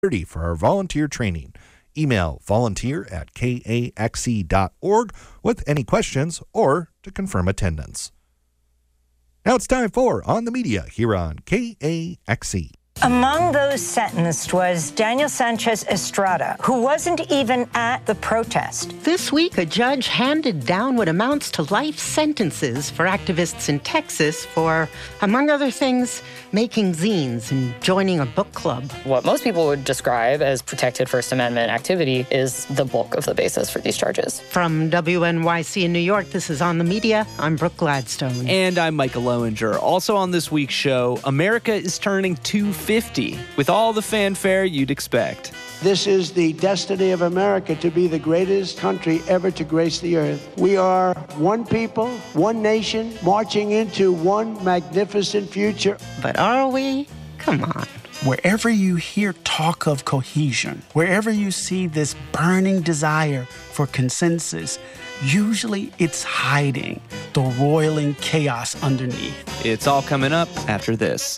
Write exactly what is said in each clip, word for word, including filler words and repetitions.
thirty for our volunteer training. Email volunteer at k a x e dot org with any questions or to confirm attendance. Now it's time for On the Media here on K A X E. Among those sentenced was Daniel Sanchez Estrada, who wasn't even at the protest. This week, a judge handed down what amounts to life sentences for activists in Texas for, among other things, making zines and joining a book club. What most people would describe as protected First Amendment activity is the bulk of the basis for these charges. From W N Y C in New York, this is On the Media. I'm Brooke Gladstone. And I'm Michael Lowinger. Also on this week's show, America is turning two fifty with all the fanfare you'd expect. This is the destiny of America, to be the greatest country ever to grace the earth. We are one people, one nation, marching into one magnificent future. But are we? Come on. Wherever you hear talk of cohesion, wherever you see this burning desire for consensus, usually it's hiding the roiling chaos underneath. It's all coming up after this.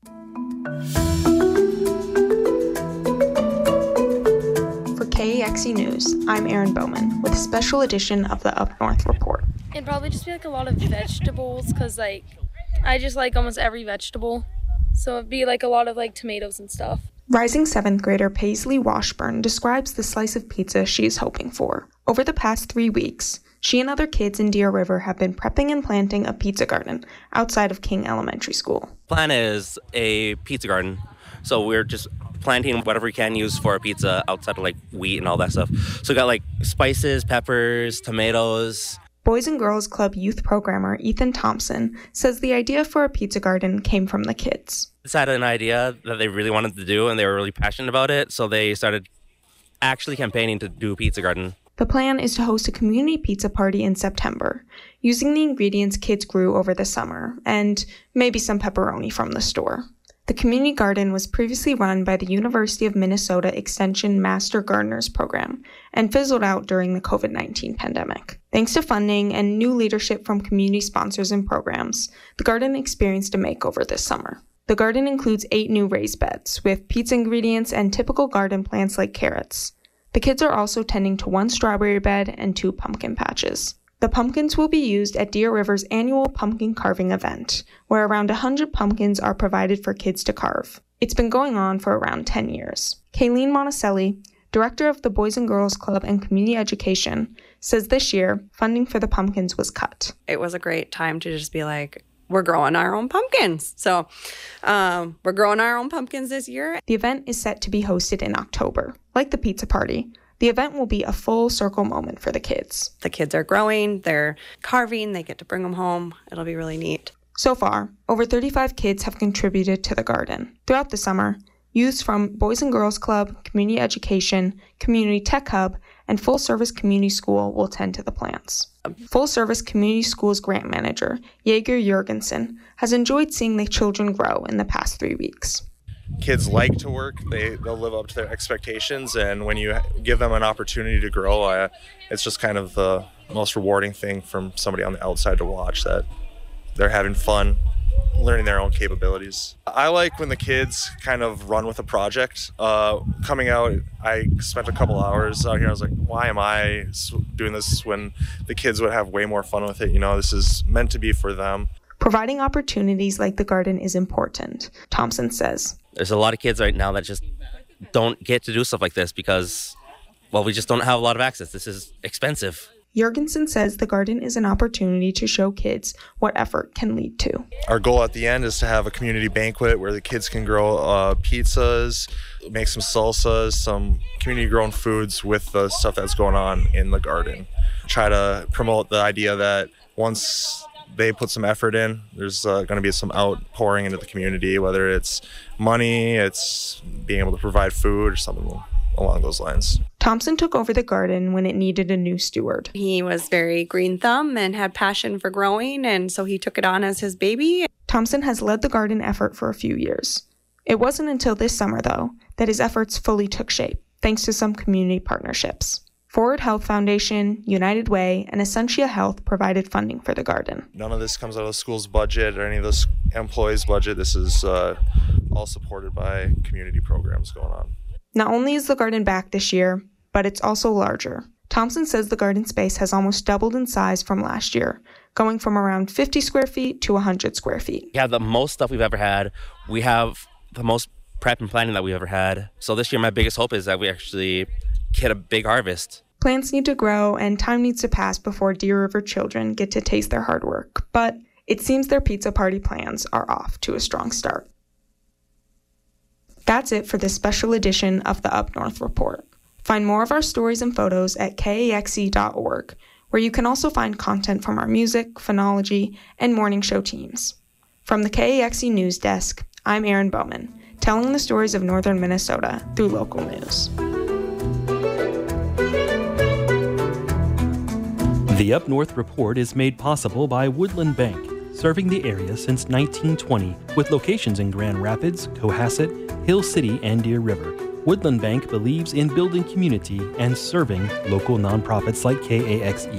K A X E News, I'm Erin Bowman with a special edition of the Up North Report. It'd probably just be like a lot of vegetables because like I just like almost every vegetable. So it'd be like a lot of like tomatoes and stuff. Rising seventh grader Paisley Washburn describes the slice of pizza she is hoping for. Over the past three weeks, she and other kids in Deer River have been prepping and planting a pizza garden outside of King Elementary School. Plan is a pizza garden. So we're just planting whatever we can use for a pizza outside of like wheat and all that stuff. So we got like spices, peppers, tomatoes. Boys and Girls Club youth programmer Ethan Thompson says the idea for a pizza garden came from the kids. They had an idea that they really wanted to do and they were really passionate about it. So they started actually campaigning to do a pizza garden. The plan is to host a community pizza party in September, using the ingredients kids grew over the summer and maybe some pepperoni from the store. The community garden was previously run by the University of Minnesota Extension Master Gardeners Program and fizzled out during the covid nineteen pandemic. Thanks to funding and new leadership from community sponsors and programs, the garden experienced a makeover this summer. The garden includes eight new raised beds with pizza ingredients and typical garden plants like carrots. The kids are also tending to one strawberry bed and two pumpkin patches. The pumpkins will be used at Deer River's annual pumpkin carving event, where around one hundred pumpkins are provided for kids to carve. It's been going on for around ten years. Kayleen Monticelli, director of the Boys and Girls Club and Community Education, says this year, funding for the pumpkins was cut. It was a great time to just be like, we're growing our own pumpkins. So um, we're growing our own pumpkins this year. The event is set to be hosted in October. Like the pizza party, the event will be a full circle moment for the kids. The kids are growing, they're carving, they get to bring them home. It'll be really neat. So far, over thirty-five kids have contributed to the garden. Throughout the summer, youths from Boys and Girls Club, Community Education, Community Tech Hub, and Full Service Community School will tend to the plants. Full Service Community School's grant manager, Jaeger Jurgensen, has enjoyed seeing the children grow in the past three weeks. Kids like to work, they, they'll live up to their expectations, and when you give them an opportunity to grow, uh, it's just kind of the most rewarding thing from somebody on the outside to watch, that they're having fun, learning their own capabilities. I like when the kids kind of run with a project. Uh, coming out, I spent a couple hours out here. I was like, why am I doing this when the kids would have way more fun with it? You know, this is meant to be for them. Providing opportunities like the garden is important, Thompson says. There's a lot of kids right now that just don't get to do stuff like this because, well, we just don't have a lot of access. This is expensive. Jurgensen says the garden is an opportunity to show kids what effort can lead to. Our goal at the end is to have a community banquet where the kids can grow uh, pizzas, make some salsas, some community-grown foods with the stuff that's going on in the garden. Try to promote the idea that once they put some effort in, there's uh, going to be some outpouring into the community, whether it's money, it's being able to provide food, or something along those lines. Thompson took over the garden when it needed a new steward. He was very green thumb and had passion for growing, and so he took it on as his baby. Thompson has led the garden effort for a few years. It wasn't until this summer, though, that his efforts fully took shape, thanks to some community partnerships. Forward Health Foundation, United Way, and Essentia Health provided funding for the garden. None of this comes out of the school's budget or any of the employees' budget. This is uh, all supported by community programs going on. Not only is the garden back this year, but it's also larger. Thompson says the garden space has almost doubled in size from last year, going from around fifty square feet to one hundred square feet. We have the most stuff we've ever had. We have the most prep and planning that we've ever had. So this year, my biggest hope is that we actually get a big harvest. Plants need to grow and time needs to pass before Deer River children get to taste their hard work, but it seems their pizza party plans are off to a strong start. That's it for this special edition of the Up North Report. Find more of our stories and photos at K A X E dot org, where you can also find content from our music, phonology, and morning show teams. From the K A X E News Desk, I'm Erin Bowman, telling the stories of northern Minnesota through local news. The Up North Report is made possible by Woodland Bank, serving the area since nineteen twenty, with locations in Grand Rapids, Cohasset, Hill City, and Deer River. Woodland Bank believes in building community and serving local nonprofits like K A X E.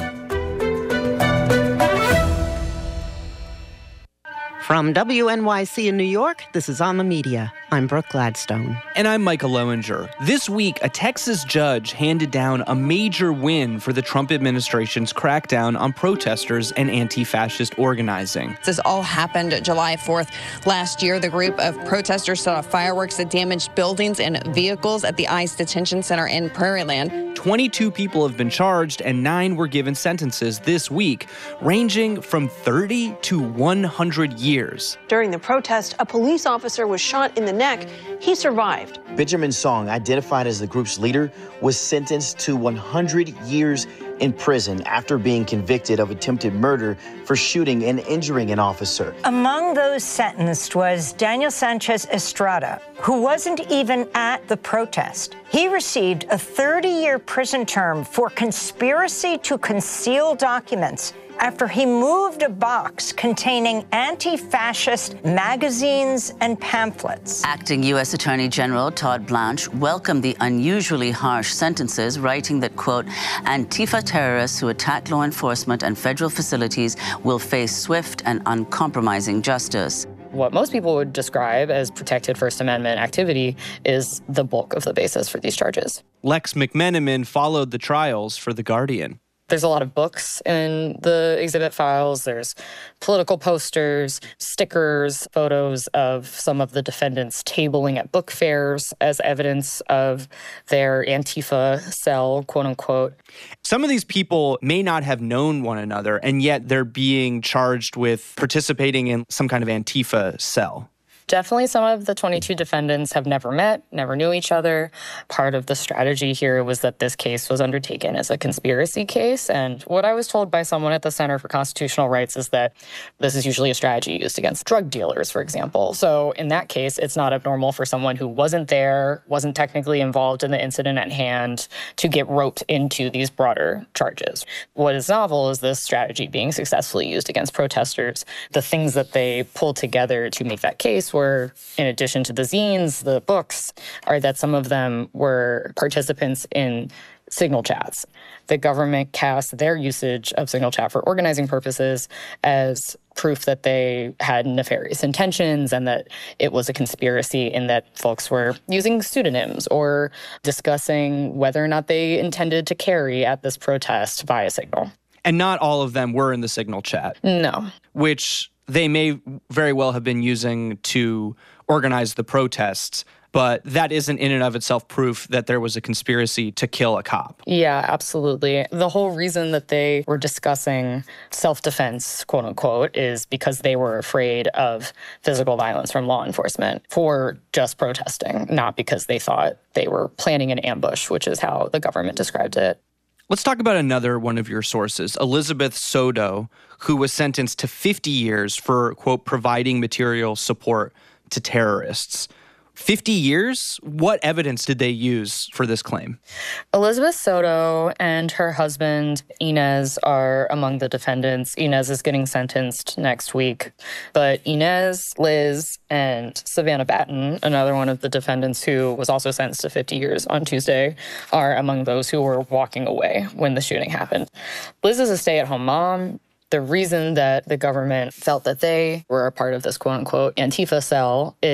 From W N Y C in New York, this is On the Media. I'm Brooke Gladstone. And I'm Michael Lowinger. This week, a Texas judge handed down a major win for the Trump administration's crackdown on protesters and anti-fascist organizing. This all happened July fourth. Last year, the group of protesters set off fireworks that damaged buildings and vehicles at the ICE detention center in Prairieland. twenty-two people have been charged and nine were given sentences this week, ranging from thirty to one hundred years. During the protest, a police officer was shot in the neck. He survived. Benjamin Song, identified as the group's leader, was sentenced to one hundred years in prison after being convicted of attempted murder for shooting and injuring an officer. Among those sentenced was Daniel Sanchez Estrada, who wasn't even at the protest. He received a thirty-year prison term for conspiracy to conceal documents after he moved a box containing anti-fascist magazines and pamphlets. Acting U S Attorney General Todd Blanche welcomed the unusually harsh sentences, writing that, quote, Antifa terrorists who attack law enforcement and federal facilities will face swift and uncompromising justice. What most people would describe as protected First Amendment activity is the bulk of the basis for these charges. Lex McMenamin followed the trials for The Guardian. There's a lot of books in the exhibit files. There's political posters, stickers, photos of some of the defendants tabling at book fairs as evidence of their Antifa cell, quote unquote. Some of these people may not have known one another, and yet they're being charged with participating in some kind of Antifa cell. Definitely some of the twenty-two defendants have never met, never knew each other. Part of the strategy here was that this case was undertaken as a conspiracy case. And what I was told by someone at the Center for Constitutional Rights is that this is usually a strategy used against drug dealers, for example. So in that case, it's not abnormal for someone who wasn't there, wasn't technically involved in the incident at hand, to get roped into these broader charges. What is novel is this strategy being successfully used against protesters. The things that they pulled together to make that case were, in addition to the zines, the books, are that some of them were participants in Signal chats. The government cast their usage of Signal chat for organizing purposes as proof that they had nefarious intentions and that it was a conspiracy, in that folks were using pseudonyms or discussing whether or not they intended to carry at this protest via Signal. And not all of them were in the Signal chat. No. Which they may very well have been using to organize the protests, but that isn't in and of itself proof that there was a conspiracy to kill a cop. Yeah, absolutely. The whole reason that they were discussing self-defense, quote unquote, is because they were afraid of physical violence from law enforcement for just protesting, not because they thought they were planning an ambush, which is how the government described it. Let's talk about another one of your sources, Elizabeth Soto, who was sentenced to fifty years for, quote, providing material support to terrorists. fifty years? What evidence did they use for this claim? Elizabeth Soto and her husband, Inez, are among the defendants. Inez is getting sentenced next week. But Inez, Liz, and Savannah Batten, another one of the defendants who was also sentenced to fifty years on Tuesday, are among those who were walking away when the shooting happened. Liz is a stay-at-home mom. The reason that the government felt that they were a part of this quote-unquote Antifa cell is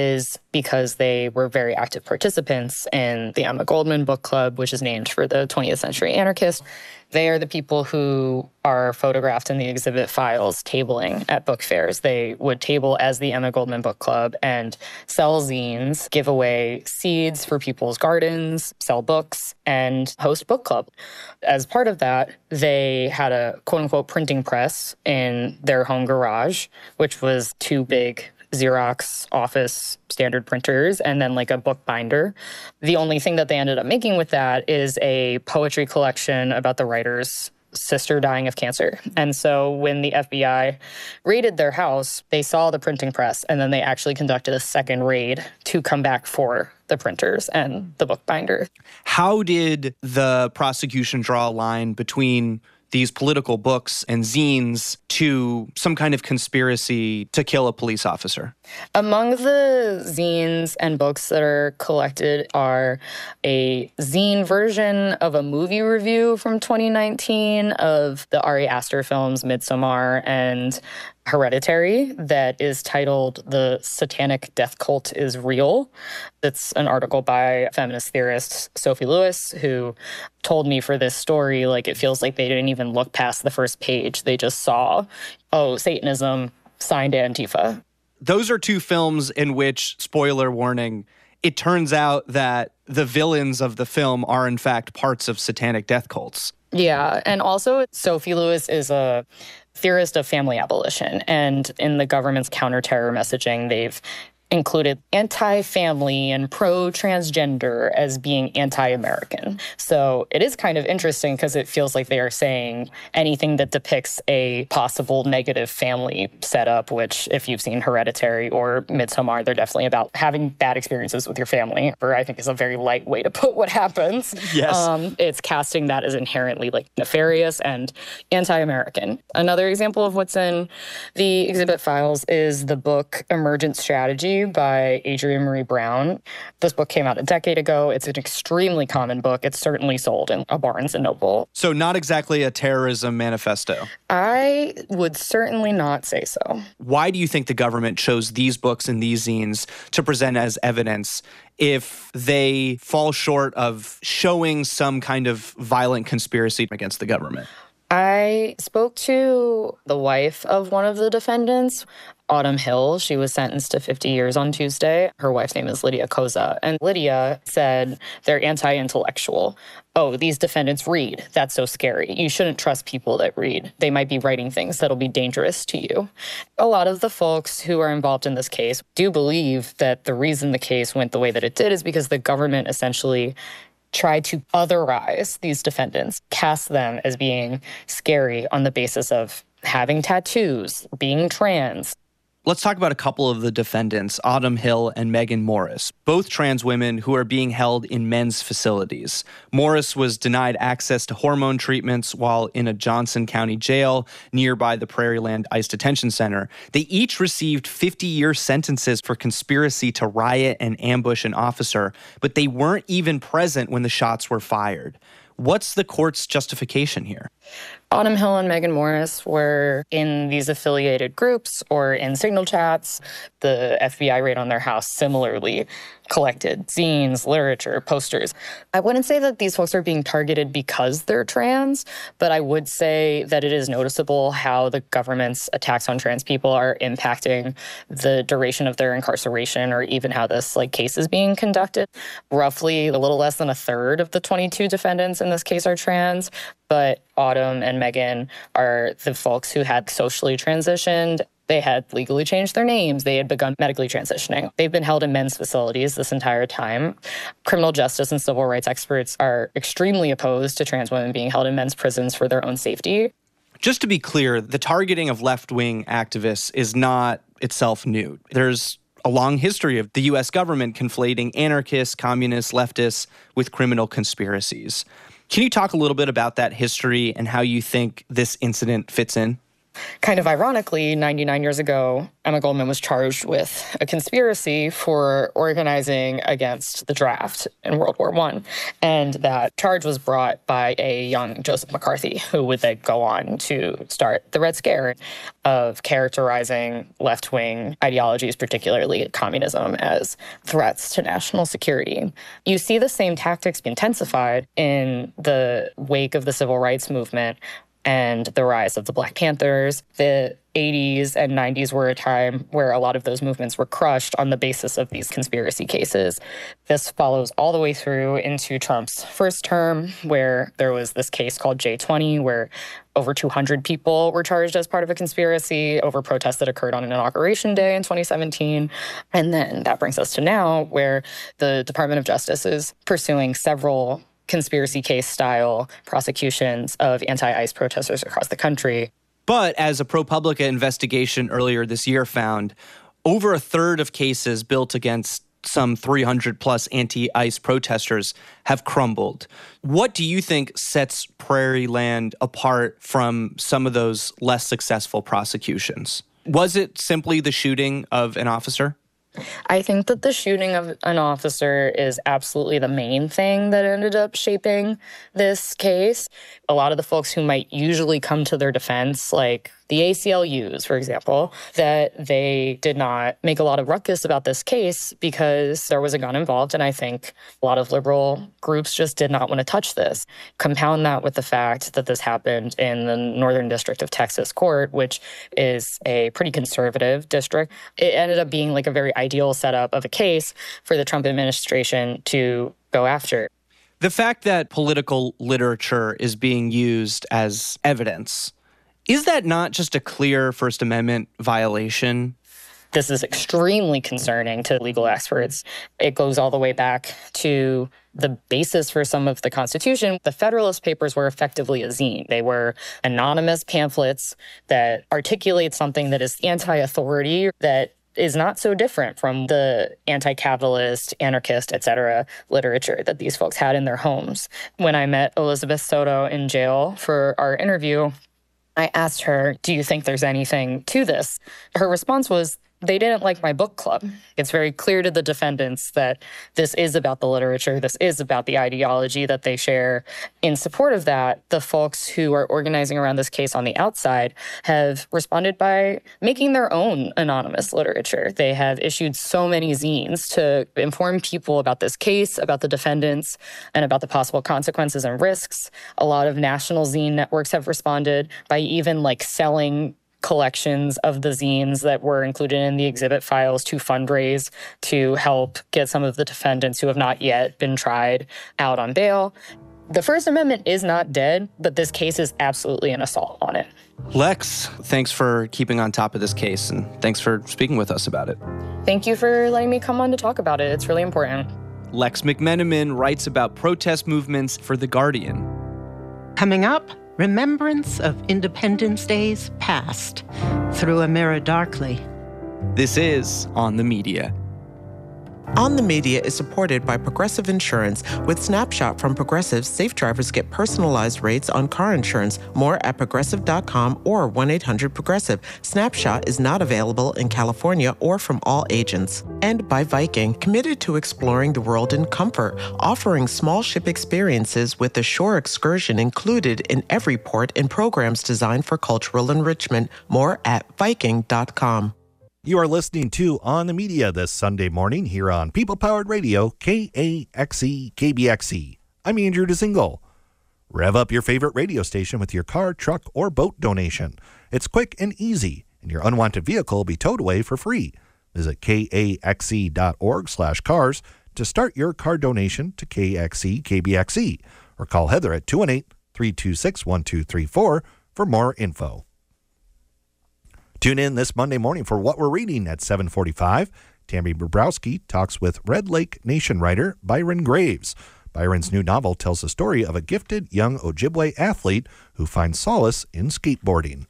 because they were very active participants in the Emma Goldman Book Club, which is named for the twentieth century anarchist. They are the people who are photographed in the exhibit files tabling at book fairs. They would table as the Emma Goldman Book Club and sell zines, give away seeds for people's gardens, sell books, and host book club. As part of that, they had a quote-unquote printing press in their home garage, which was two big Xerox office standard printers, and then like a book binder. The only thing that they ended up making with that is a poetry collection about the writer's sister dying of cancer. And so when the F B I raided their house, they saw the printing press, and then they actually conducted a second raid to come back for the printers and the book binder. How did the prosecution draw a line between these political books and zines to some kind of conspiracy to kill a police officer? Among the zines and books that are collected are a zine version of a movie review from twenty nineteen of the Ari Aster films Midsommar and Hereditary that is titled The Satanic Death Cult is Real. It's an article by feminist theorist Sophie Lewis, who told me for this story, like, it feels like they didn't even look past the first page. They just saw, oh, Satanism, signed Antifa. Those are two films in which, spoiler warning, it turns out that the villains of the film are in fact parts of satanic death cults. Yeah, and also Sophie Lewis is a theorist of family abolition, and in the government's counterterror messaging, they've included anti-family and pro-transgender as being anti-American. So it is kind of interesting because it feels like they are saying anything that depicts a possible negative family setup, which if you've seen Hereditary or Midsommar, they're definitely about having bad experiences with your family, or I think is a very light way to put what happens. Yes. Um, it's casting that as inherently like nefarious and anti-American. Another example of what's in the exhibit files is the book Emergent Strategy by Adrienne Marie Brown. This book came out a decade ago. It's an extremely common book. It's certainly sold in a Barnes and Noble. So not exactly a terrorism manifesto. I would certainly not say so. Why do you think the government chose these books and these zines to present as evidence if they fall short of showing some kind of violent conspiracy against the government? I spoke to the wife of one of the defendants, Autumn Hill. She was sentenced to fifty years on Tuesday. Her wife's name is Lydia Koza. And Lydia said they're anti-intellectual. Oh, these defendants read. That's so scary. You shouldn't trust people that read. They might be writing things that'll be dangerous to you. A lot of the folks who are involved in this case do believe that the reason the case went the way that it did is because the government essentially tried to otherize these defendants, cast them as being scary on the basis of having tattoos, being trans. Let's talk about a couple of the defendants, Autumn Hill and Megan Morris, both trans women who are being held in men's facilities. Morris was denied access to hormone treatments while in a Johnson County jail nearby the Prairieland ICE Detention Center. They each received fifty-year sentences for conspiracy to riot and ambush an officer, but they weren't even present when the shots were fired. What's the court's justification here? Autumn Hill and Megan Morris were in these affiliated groups or in signal chats. The F B I raid on their house similarly collected zines, literature, posters. I wouldn't say that these folks are being targeted because they're trans, but I would say that it is noticeable how the government's attacks on trans people are impacting the duration of their incarceration or even how this like case is being conducted. Roughly a little less than a third of the twenty-two defendants in this case are trans, but Autumn and Megan are the folks who had socially transitioned. They had legally changed their names. They had begun medically transitioning. They've been held in men's facilities this entire time. Criminal justice and civil rights experts are extremely opposed to trans women being held in men's prisons for their own safety. Just to be clear, the targeting of left-wing activists is not itself new. There's a long history of the U S government conflating anarchists, communists, leftists with criminal conspiracies. Can you talk a little bit about that history and how you think this incident fits in? Kind of ironically, ninety-nine years ago, Emma Goldman was charged with a conspiracy for organizing against the draft in World War One. And that charge was brought by a young Joseph McCarthy, who would then go on to start the Red Scare of characterizing left-wing ideologies, particularly communism, as threats to national security. You see the same tactics intensified in the wake of the civil rights movement and the rise of the Black Panthers. The eighties and nineties were a time where a lot of those movements were crushed on the basis of these conspiracy cases. This follows all the way through into Trump's first term, where there was this case called J twenty, where over two hundred people were charged as part of a conspiracy over protests that occurred on an inauguration day in twenty seventeen. And then that brings us to now, where the Department of Justice is pursuing several conspiracy case style prosecutions of anti-ICE protesters across the country. But as a ProPublica investigation earlier this year found, over a third of cases built against some three hundred plus anti-ICE protesters have crumbled. What do you think sets Prairieland apart from some of those less successful prosecutions? Was it simply the shooting of an officer? I think that the shooting of an officer is absolutely the main thing that ended up shaping this case. A lot of the folks who might usually come to their defense, like the A C L Us, for example, that they did not make a lot of ruckus about this case because there was a gun involved, and I think a lot of liberal groups just did not want to touch this. Compound that with the fact that this happened in the Northern District of Texas Court, which is a pretty conservative district. It ended up being like a very ideal setup of a case for the Trump administration to go after. The fact that political literature is being used as evidence, is that not just a clear First Amendment violation? This is extremely concerning to legal experts. It goes all the way back to the basis for some of the Constitution. The Federalist Papers were effectively a zine. They were anonymous pamphlets that articulate something that is anti-authority, that is not so different from the anti-capitalist, anarchist, et cetera literature that these folks had in their homes. When I met Elizabeth Soto in jail for our interview, I asked her, do you think there's anything to this? Her response was, they didn't like my book club. It's very clear to the defendants that this is about the literature. This is about the ideology that they share. In support of that, the folks who are organizing around this case on the outside have responded by making their own anonymous literature. They have issued so many zines to inform people about this case, about the defendants, and about the possible consequences and risks. A lot of national zine networks have responded by even like selling collections of the zines that were included in the exhibit files to fundraise to help get some of the defendants who have not yet been tried out on bail. The First Amendment is not dead, but this case is absolutely an assault on it. Lex, thanks for keeping on top of this case, and thanks for speaking with us about it. Thank you for letting me come on to talk about it. It's really important. Lex McMenamin writes about protest movements for The Guardian. Coming up, remembrance of Independence Days past through a mirror darkly. This is On the Media. On the Media is supported by Progressive Insurance. With Snapshot from Progressive, safe drivers get personalized rates on car insurance. More at progressive dot com or one eight hundred progressive. Snapshot is not available in California or from all agents. And by Viking, committed to exploring the world in comfort, offering small ship experiences with a shore excursion included in every port and programs designed for cultural enrichment. More at viking dot com. You are listening to On the Media this Sunday morning here on People Powered Radio, K A X E K B X E. I'm Andrew DeZingle. Rev up your favorite radio station with your car, truck, or boat donation. It's quick and easy, and your unwanted vehicle will be towed away for free. Visit K A X E dot org slash cars to start your car donation to K A X E K B X E, or call Heather at two one eight, three two six, one two three four for more info. Tune in this Monday morning for What We're Reading at seven forty-five. Tammy Bobrowski talks with Red Lake Nation writer Byron Graves. Byron's new novel tells the story of a gifted young Ojibwe athlete who finds solace in skateboarding.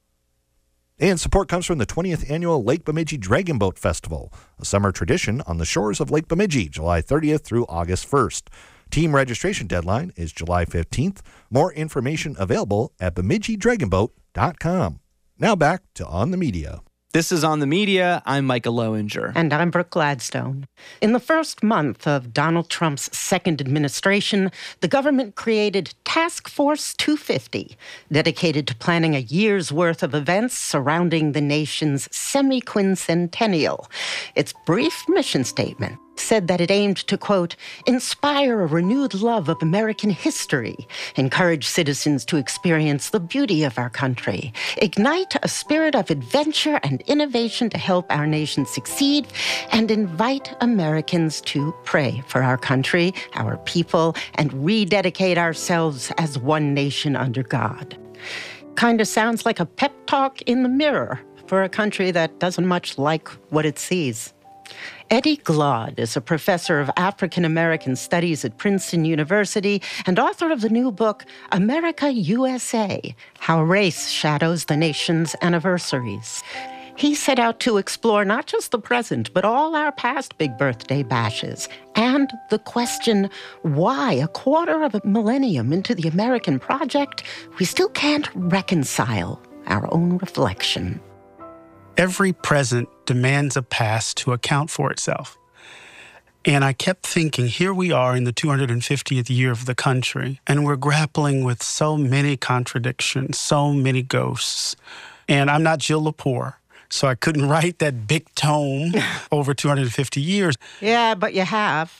And support comes from the twentieth Annual Lake Bemidji Dragon Boat Festival, a summer tradition on the shores of Lake Bemidji, July thirtieth through August first. Team registration deadline is July fifteenth. More information available at bemidji dragon boat dot com. Now back to On the Media. This is On the Media. I'm Micah Lowinger. And I'm Brooke Gladstone. In the first month of Donald Trump's second administration, the government created Task Force two fifty, dedicated to planning a year's worth of events surrounding the nation's semi-quincentennial. Its brief mission statement said that it aimed to, quote, inspire a renewed love of American history, encourage citizens to experience the beauty of our country, ignite a spirit of adventure and innovation to help our nation succeed, and invite Americans to pray for our country, our people, and rededicate ourselves as one nation under God. Kind of sounds like a pep talk in the mirror for a country that doesn't much like what it sees. Eddie Glaude is a professor of African American Studies at Princeton University and author of the new book, America U S A, How Race Shadows the Nation's Anniversaries. He set out to explore not just the present, but all our past big birthday bashes, and the question why, a quarter of a millennium into the American project, we still can't reconcile our own reflection. Every present demands a past to account for itself. And I kept thinking, here we are in the two hundred fiftieth year of the country, and we're grappling with so many contradictions, so many ghosts. And I'm not Jill Lepore, so I couldn't write that big tome over two hundred fifty years. Yeah, but you have.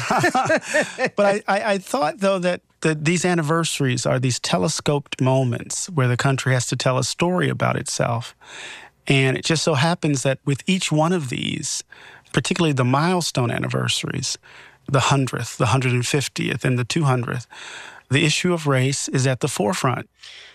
But I, I, I thought, though, that the, these anniversaries are these telescoped moments where the country has to tell a story about itself. And it just so happens that with each one of these, particularly the milestone anniversaries, the hundredth, the one hundred fiftieth, and the two hundredth, the issue of race is at the forefront.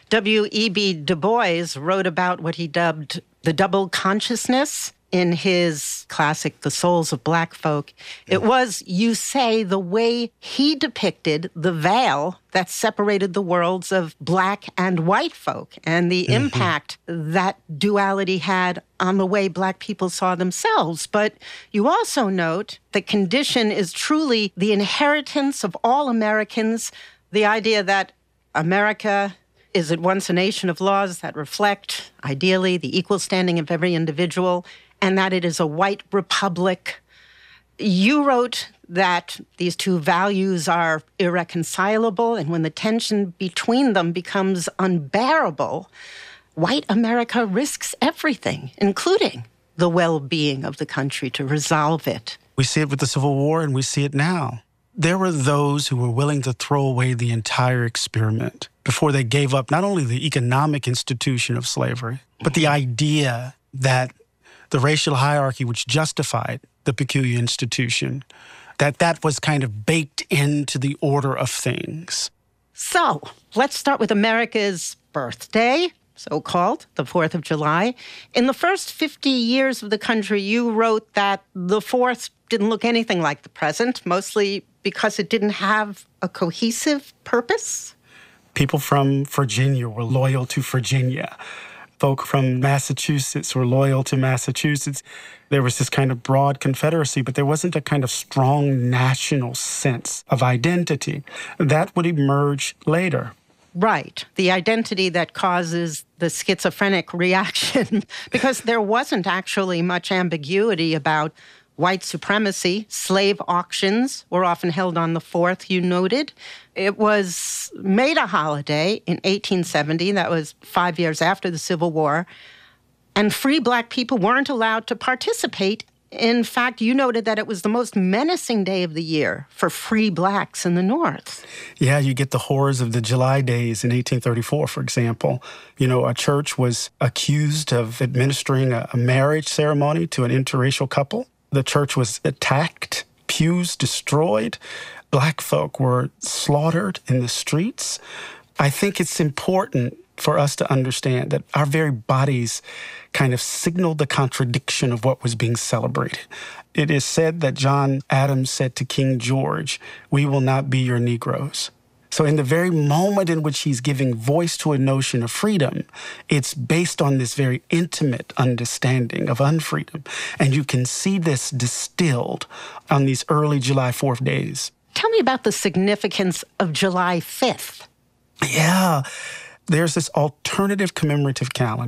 W E B Du Bois wrote about what he dubbed the double consciousness in his classic, The Souls of Black Folk. It was, you say, the way he depicted the veil that separated the worlds of black and white folk and the mm-hmm. impact that duality had on the way black people saw themselves. But you also note the condition is truly the inheritance of all Americans, the idea that America is at once a nation of laws that reflect, ideally, the equal standing of every individual, and that it is a white republic. You wrote that these two values are irreconcilable, and when the tension between them becomes unbearable, white America risks everything, including the well-being of the country, to resolve it. We see it with the Civil War, and we see it now. There were those who were willing to throw away the entire experiment before they gave up not only the economic institution of slavery, but the idea that the racial hierarchy which justified the peculiar institution, that that was kind of baked into the order of things. So, let's start with America's birthday, so-called, the fourth of July. In the first fifty years of the country, you wrote that the fourth didn't look anything like the present, mostly because it didn't have a cohesive purpose. People from Virginia were loyal to Virginia. Folk from Massachusetts were loyal to Massachusetts. There was this kind of broad confederacy, but there wasn't a kind of strong national sense of identity. That would emerge later. Right. The identity that causes the schizophrenic reaction, because there wasn't actually much ambiguity about white supremacy. Slave auctions were often held on the fourth, you noted. It was made a holiday in eighteen seventy. That was five years after the Civil War. And free black people weren't allowed to participate. In fact, you noted that it was the most menacing day of the year for free blacks in the North. Yeah, you get the horrors of the July days in eighteen thirty-four, for example. You know, a church was accused of administering a, a marriage ceremony to an interracial couple. The church was attacked, pews destroyed. Black folk were slaughtered in the streets. I think it's important for us to understand that our very bodies kind of signaled the contradiction of what was being celebrated. It is said that John Adams said to King George, "We will not be your Negroes." So in the very moment in which he's giving voice to a notion of freedom, it's based on this very intimate understanding of unfreedom. And you can see this distilled on these early July fourth days. Tell me about the significance of July fifth. Yeah, there's this alternative commemorative calendar.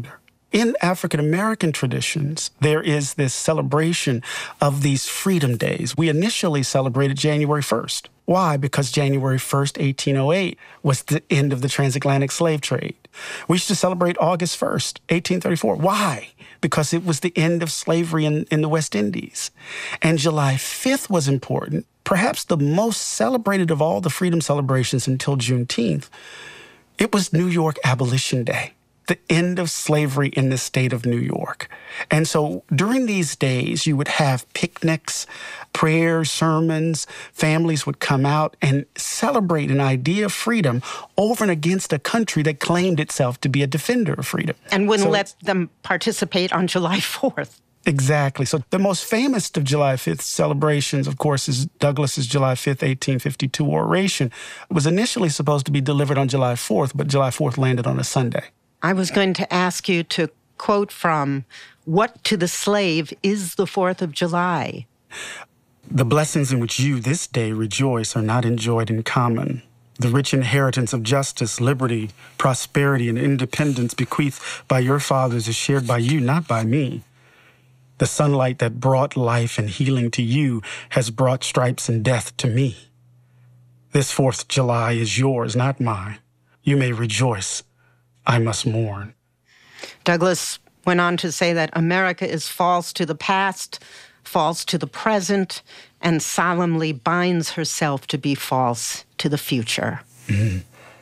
In African-American traditions, there is this celebration of these freedom days. We initially celebrated January first. Why? Because January first, eighteen oh eight, was the end of the transatlantic slave trade. We used to celebrate August first, eighteen thirty-four. Why? Because it was the end of slavery in, in the West Indies. And July fifth was important, perhaps the most celebrated of all the freedom celebrations until Juneteenth. It was New York Abolition Day, the end of slavery in the state of New York. And so during these days, you would have picnics, prayers, sermons. Families would come out and celebrate an idea of freedom over and against a country that claimed itself to be a defender of freedom. And wouldn't So let them participate on July fourth. Exactly. So the most famous of July fifth celebrations, of course, is Douglas's July fifth, eighteen fifty-two oration. It was initially supposed to be delivered on July fourth, but July fourth landed on a Sunday. I was going to ask you to quote from What to the Slave is the fourth of July? The blessings in which you this day rejoice are not enjoyed in common. The rich inheritance of justice, liberty, prosperity, and independence bequeathed by your fathers is shared by you, not by me. The sunlight that brought life and healing to you has brought stripes and death to me. This fourth of July is yours, not mine. You may rejoice. I must mourn. Douglas went on to say that America is false to the past, false to the present, and solemnly binds herself to be false to the future. Mm-hmm.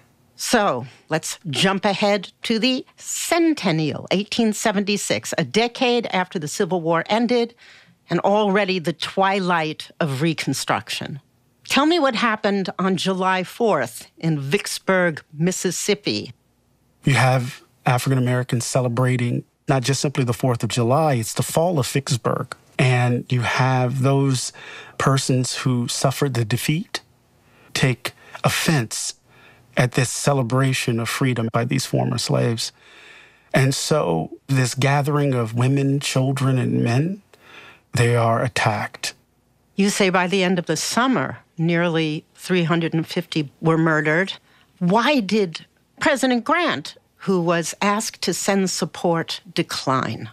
So let's jump ahead to the centennial, eighteen seventy-six, a decade after the Civil War ended and already the twilight of Reconstruction. Tell me what happened on July fourth in Vicksburg, Mississippi. You have African Americans celebrating not just simply the fourth of July, it's the fall of Vicksburg. And you have those persons who suffered the defeat take offense at this celebration of freedom by these former slaves. And so this gathering of women, children, and men, they are attacked. You say by the end of the summer, nearly three hundred fifty were murdered. Why did President Grant, who was asked to send support, decline?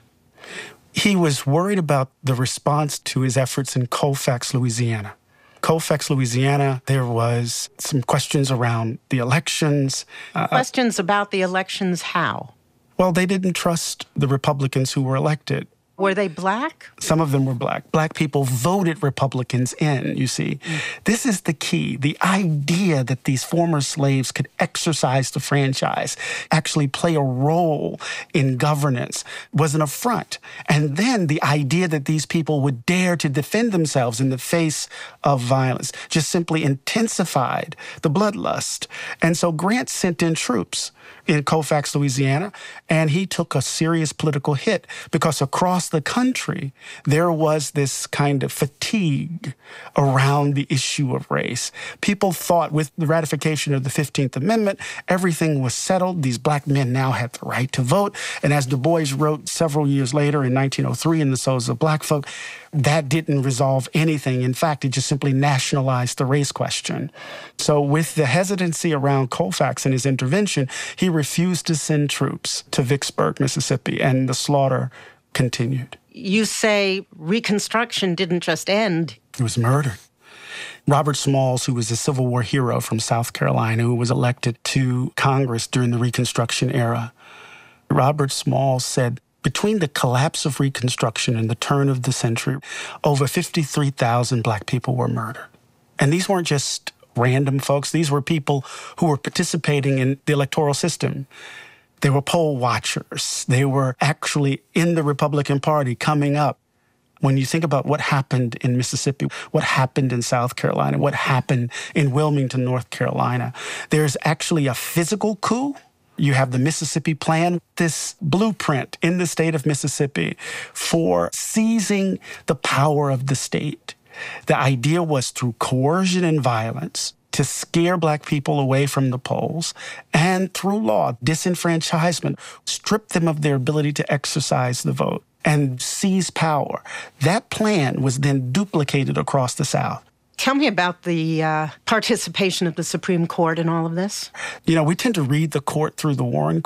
He was worried about the response to his efforts in Colfax, Louisiana. Colfax, Louisiana, there was some questions around the elections. Uh, Questions about the elections, how? Well, they didn't trust the Republicans who were elected. Were they black? Some of them were black. Black people voted Republicans in, you see. Mm. This is the key. The idea that these former slaves could exercise the franchise, actually play a role in governance, was an affront. And then the idea that these people would dare to defend themselves in the face of violence just simply intensified the bloodlust. And so Grant sent in troops in Colfax, Louisiana, and he took a serious political hit because across the country, there was this kind of fatigue around the issue of race. People thought with the ratification of the fifteenth Amendment, everything was settled. These black men now had the right to vote. And as Du Bois wrote several years later in nineteen oh three in The Souls of Black Folk, that didn't resolve anything. In fact, it just simply nationalized the race question. So with the hesitancy around Colfax and his intervention, he refused to send troops to Vicksburg, Mississippi, and the slaughter continued. You say Reconstruction didn't just end. It was murdered. Robert Smalls, who was a Civil War hero from South Carolina, who was elected to Congress during the Reconstruction era, Robert Smalls said, between the collapse of Reconstruction and the turn of the century, over fifty-three thousand black people were murdered. And these weren't just random folks. These were people who were participating in the electoral system. They were poll watchers. They were actually in the Republican Party coming up. When you think about what happened in Mississippi, what happened in South Carolina, what happened in Wilmington, North Carolina, there's actually a physical coup. You have the Mississippi Plan, this blueprint in the state of Mississippi for seizing the power of the state. The idea was through coercion and violence to scare black people away from the polls, and through law, disenfranchisement, strip them of their ability to exercise the vote and seize power. That plan was then duplicated across the South. Tell me about the uh, participation of the Supreme Court in all of this. You know, we tend to read the court through the Warren Court.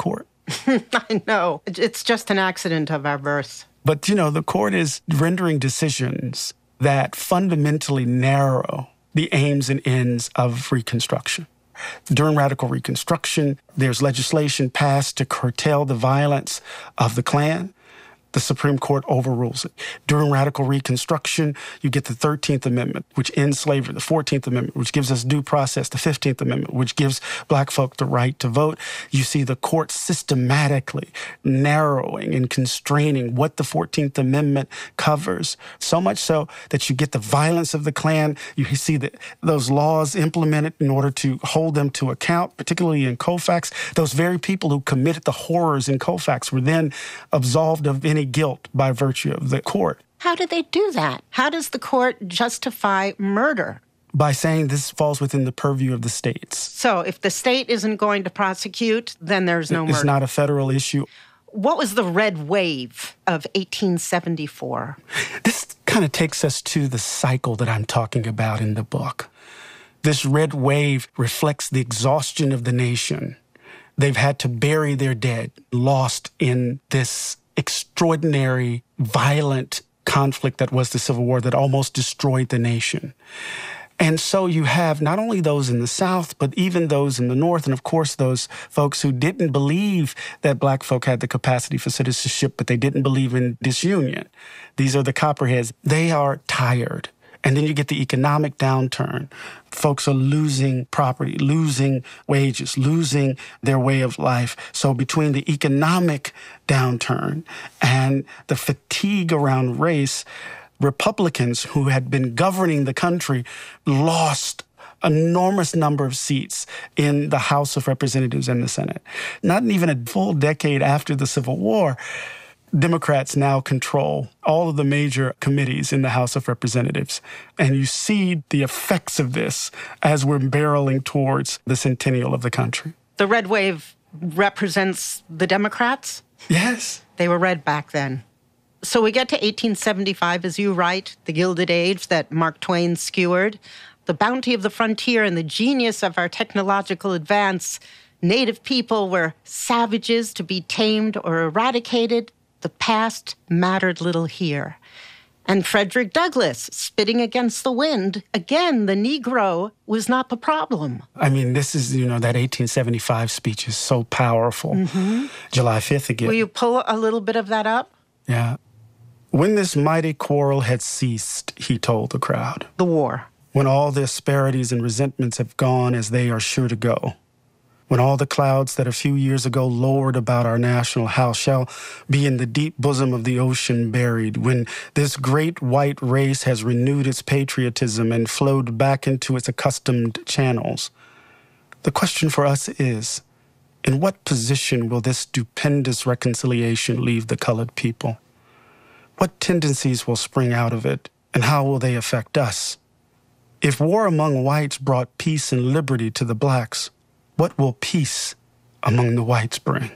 I know. It's just an accident of our birth. But, you know, the court is rendering decisions that fundamentally narrow the aims and ends of Reconstruction. During radical Reconstruction, there's legislation passed to curtail the violence of the Klan. The Supreme Court overrules it. During radical Reconstruction, you get the thirteenth Amendment, which ends slavery, the fourteenth Amendment, which gives us due process, the fifteenth Amendment, which gives black folk the right to vote. You see the court systematically narrowing and constraining what the fourteenth Amendment covers, so much so that you get the violence of the Klan. You see that those laws implemented in order to hold them to account, particularly in Colfax. Those very people who committed the horrors in Colfax were then absolved of any guilt by virtue of the court. How do they do that? How does the court justify murder? By saying this falls within the purview of the states. So if the state isn't going to prosecute, then there's no murder. It's not a federal issue. What was the red wave of eighteen seventy-four? This kind of takes us to the cycle that I'm talking about in the book. This red wave reflects the exhaustion of the nation. They've had to bury their dead, lost in this extraordinary, violent conflict that was the Civil War that almost destroyed the nation. And so you have not only those in the South, but even those in the North, and of course those folks who didn't believe that black folk had the capacity for citizenship, but they didn't believe in disunion. These are the Copperheads. They are tired. And then you get the economic downturn. Folks are losing property, losing wages, losing their way of life. So between the economic downturn and the fatigue around race, Republicans who had been governing the country lost enormous number of seats in the House of Representatives and the Senate. Not even a full decade after the Civil War, Democrats now control all of the major committees in the House of Representatives. And you see the effects of this as we're barreling towards the centennial of the country. The red wave represents the Democrats? Yes. They were red back then. So we get to eighteen seventy-five, as you write, the Gilded Age that Mark Twain skewered. The bounty of the frontier and the genius of our technological advance. Native people were savages to be tamed or eradicated. The past mattered little here. And Frederick Douglass, spitting against the wind, again, the Negro was not the problem. I mean, this is, you know, that eighteen seventy-five speech is so powerful. Mm-hmm. July fifth again. Will you pull a little bit of that up? Yeah. When this mighty quarrel had ceased, he told the crowd. The war. When all the asperities and resentments have gone as they are sure to go. When all the clouds that a few years ago lowered about our national house shall be in the deep bosom of the ocean buried, when this great white race has renewed its patriotism and flowed back into its accustomed channels, the question for us is, in what position will this stupendous reconciliation leave the colored people? What tendencies will spring out of it, and how will they affect us? If war among whites brought peace and liberty to the blacks, what will peace among the whites bring?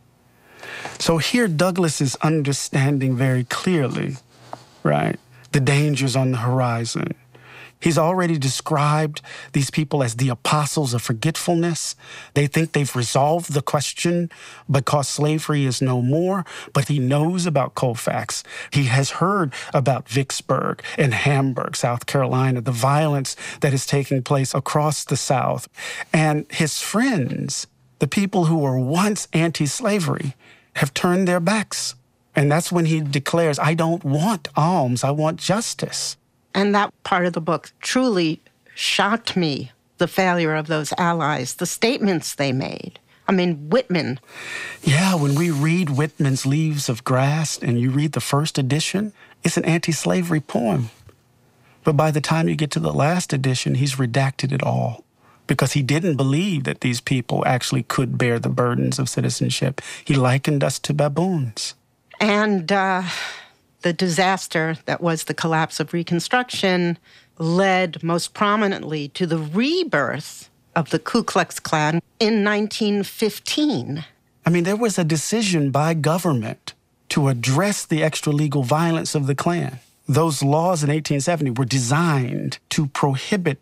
So here Douglass is understanding very clearly, right, the dangers on the horizon. He's already described these people as the apostles of forgetfulness. They think they've resolved the question because slavery is no more, but he knows about Colfax. He has heard about Vicksburg and Hamburg, South Carolina, the violence that is taking place across the South. And his friends, the people who were once anti-slavery, have turned their backs. And that's when he declares, I don't want alms, I want justice. And that part of the book truly shocked me, the failure of those allies, the statements they made. I mean, Whitman. Yeah, when we read Whitman's Leaves of Grass and you read the first edition, it's an anti-slavery poem. But by the time you get to the last edition, he's redacted it all because he didn't believe that these people actually could bear the burdens of citizenship. He likened us to baboons. And, uh... the disaster that was the collapse of Reconstruction led most prominently to the rebirth of the Ku Klux Klan in nineteen fifteen. I mean, there was a decision by government to address the extra-legal violence of the Klan. Those laws in eighteen seventy were designed to prohibit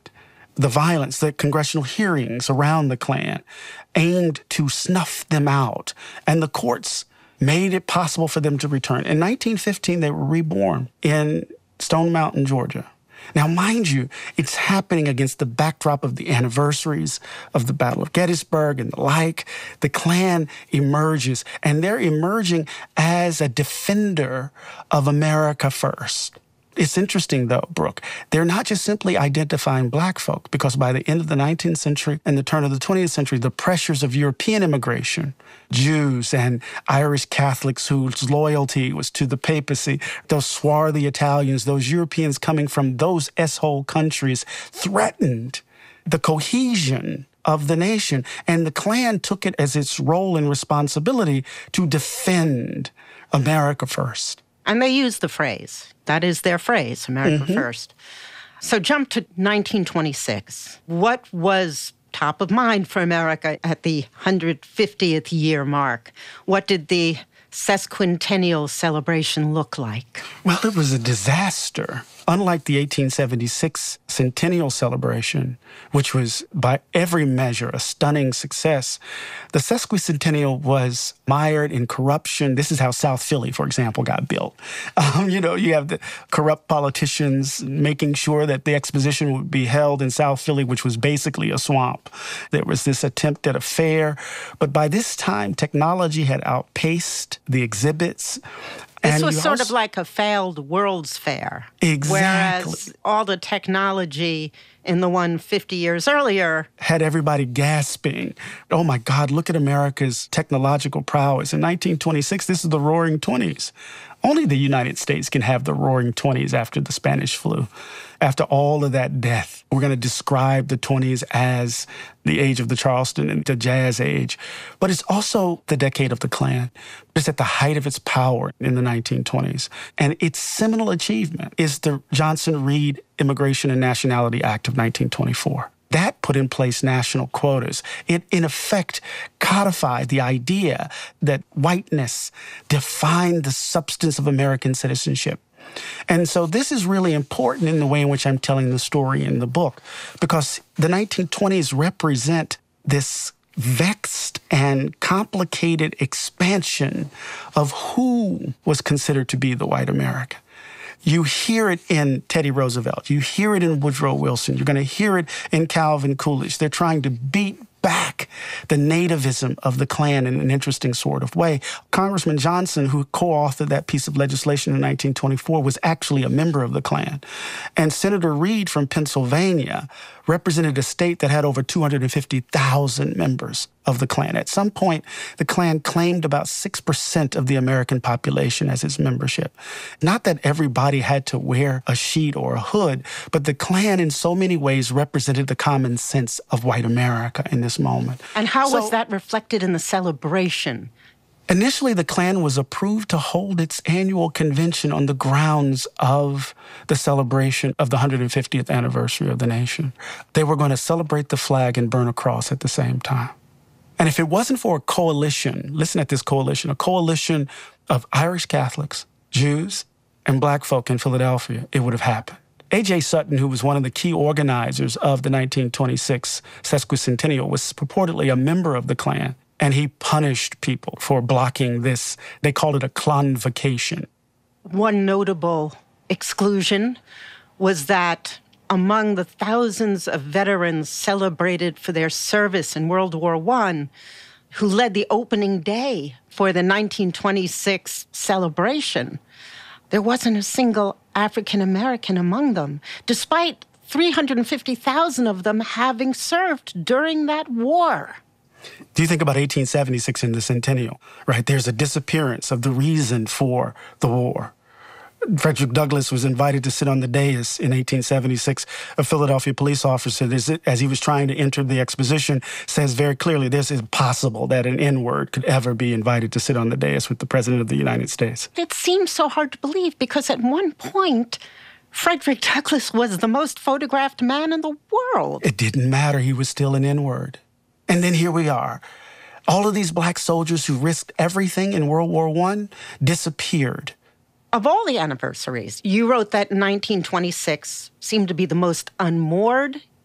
the violence, the congressional hearings around the Klan aimed to snuff them out. And the courts made it possible for them to return. In nineteen fifteen, they were reborn in Stone Mountain, Georgia. Now, mind you, it's happening against the backdrop of the anniversaries of the Battle of Gettysburg and the like. The Klan emerges, and they're emerging as a defender of America first. It's interesting, though, Brooke, they're not just simply identifying black folk, because by the end of the nineteenth century and the turn of the twentieth century, the pressures of European immigration, Jews and Irish Catholics whose loyalty was to the papacy, those swarthy Italians, those Europeans coming from those S-hole countries threatened the cohesion of the nation. And the Klan took it as its role and responsibility to defend America first. And they use the phrase. That is their phrase, America mm-hmm. first. So jump to nineteen twenty-six. What was top of mind for America at the one hundred fiftieth year mark? What did the sesquicentennial celebration look like? Well, it was a disaster. Unlike the eighteen seventy-six centennial celebration, which was by every measure a stunning success, the sesquicentennial was mired in corruption. This is how South Philly, for example, got built. Um, you know, you have the corrupt politicians making sure that the exposition would be held in South Philly, which was basically a swamp. There was this attempt at a fair, but by this time, technology had outpaced the exhibits. This and was sort also, of like a failed World's Fair. Exactly. Whereas all the technology in the one fifty years earlier had everybody gasping. Oh my God, look at America's technological prowess. In nineteen twenty-six, this is the Roaring Twenties. Only the United States can have the Roaring Twenties after the Spanish flu. After all of that death, we're going to describe the twenties as the age of the Charleston and the Jazz Age. But it's also the decade of the Klan. It's at the height of its power in the nineteen twenties. And its seminal achievement is the Johnson-Reed Immigration and Nationality Act of nineteen twenty-four. That put in place national quotas. It, in effect, codified the idea that whiteness defined the substance of American citizenship. And so this is really important in the way in which I'm telling the story in the book, because the nineteen twenties represent this vexed and complicated expansion of who was considered to be the white American. You hear it in Teddy Roosevelt. You hear it in Woodrow Wilson. You're going to hear it in Calvin Coolidge. They're trying to beat back the nativism of the Klan in an interesting sort of way. Congressman Johnson, who co-authored that piece of legislation in nineteen twenty-four, was actually a member of the Klan. And Senator Reed from Pennsylvania represented a state that had over two hundred fifty thousand members of the Klan. At some point, the Klan claimed about six percent of the American population as its membership. Not that everybody had to wear a sheet or a hood, but the Klan in so many ways represented the common sense of white America in this moment. And how so, was that reflected in the celebration? Initially, the Klan was approved to hold its annual convention on the grounds of the celebration of the one hundred fiftieth anniversary of the nation. They were going to celebrate the flag and burn a cross at the same time. And if it wasn't for a coalition, listen at this coalition, a coalition of Irish Catholics, Jews, and black folk in Philadelphia, it would have happened. A J Sutton, who was one of the key organizers of the nineteen twenty-six sesquicentennial, was purportedly a member of the Klan, and he punished people for blocking this. They called it a Klanvacation. One notable exclusion was that among the thousands of veterans celebrated for their service in World War One, who led the opening day for the nineteen twenty-six celebration, there wasn't a single African American among them, despite three hundred fifty thousand of them having served during that war. Do you think about eighteen seventy-six in the centennial, right? There's a disappearance of the reason for the war. Frederick Douglass was invited to sit on the dais in eighteen seventy-six. A Philadelphia police officer, as he was trying to enter the exposition, says very clearly this is impossible that an N-word could ever be invited to sit on the dais with the President of the United States. It seems so hard to believe because at one point, Frederick Douglass was the most photographed man in the world. It didn't matter. He was still an N-word. And then here we are. All of these black soldiers who risked everything in World War One disappeared. Of all the anniversaries, you wrote that nineteen twenty-six seemed to be the most unmoored